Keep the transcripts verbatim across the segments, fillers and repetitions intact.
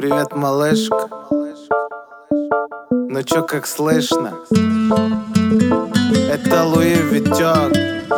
Привет, малышка. Ну чё, как слышно? Это Луи Витек.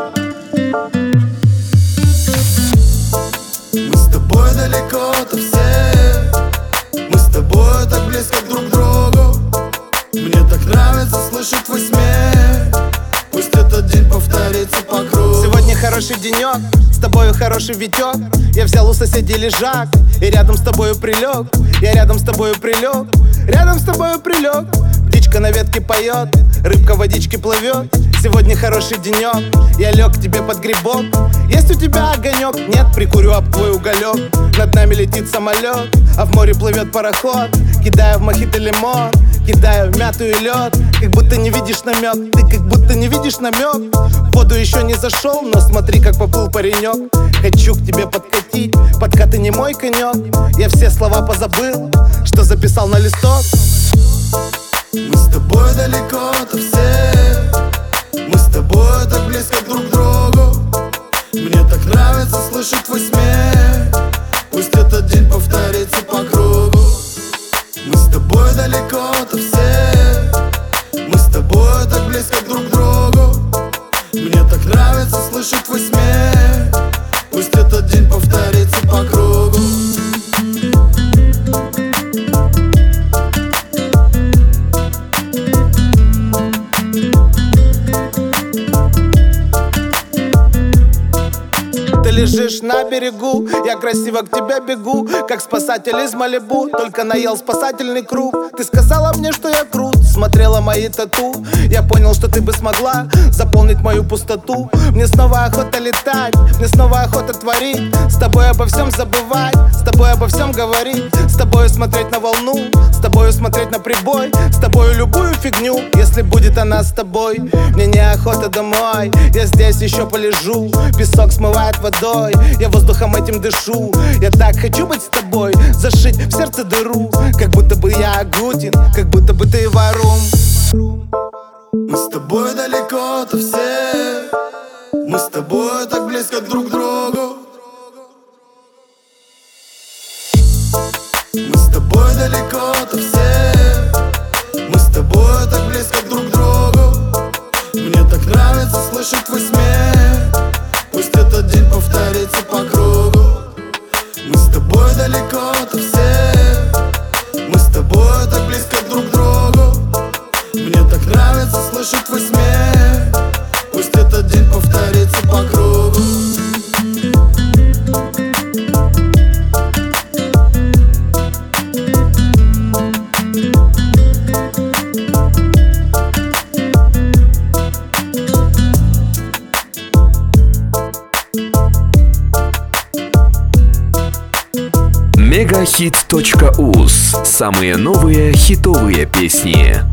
Мы с тобой далеко ото всех, мы с тобой так близко друг к другу. Мне так нравится слышать твой смех, пусть этот день повторится по кругу. Сегодня хороший денек, с тобою хороший ветер. Я взял у соседей лежак и рядом с тобою прилег. Я рядом с тобою прилег, рядом с тобою прилег. Птичка на ветке поет, рыбка в водичке плывет. Сегодня хороший денек, я лег к тебе под грибок. Есть у тебя огонек? Нет, прикурю об твой уголек. Над нами летит самолет, а в море плывет пароход. Кидаю в мохито лимон, кидаю в мяту и лед. Как будто не видишь намек, ты как будто не видишь намек. В воду еще не зашел, но смотри, как поплыл паренек. Хочу к тебе подкатить, подкаты не мой конек. Я все слова позабыл, что записал на листок. Мы с тобой далеко ото всех, мы с тобой так близко друг к другу. Мне так нравится слышать твой смех, пусть этот день повторится по кругу. Мы с тобой далеко ото всех, мы с тобой так близко друг к другу. Мне так нравится слышать твой смех, пусть этот день повторится по кругу. Ты лежишь на берегу, я красиво к тебе бегу, как спасатель из Малибу, только наел спасательный круг. Ты сказала мне, что я крут, смотрела мои тату. Я понял, что ты бы смогла заполнить мою пустоту. Мне снова охота летать, мне снова охота творить, с тобой обо всем забывать, с тобой обо всем говорить, с тобой смотреть на волну, с тобой смотреть на прибой, с тобой любую фигню, если будет она с тобой. Мне неохота домой, я здесь еще полежу. Песок смывает водой, я воздухом этим дышу. Я так хочу быть с тобой, зашить в сердце дыру, как будто бы я Агутин, как будто бы ты Варум. Мы с тобой далеко ото всех, мы с тобой так близко друг к другу. Мы с тобой далеко ото всех, мы с тобой так близко друг к другу. Мне так нравится слышать твой смех, пусть этот день повторится по кругу. Мы с тобой далеко ото всех, мы с тобой так близко друг к другу. Мне так нравится слышать твой смех, пусть этот день повторится по кругу. мегахит точка уз. Самые новые хитовые песни.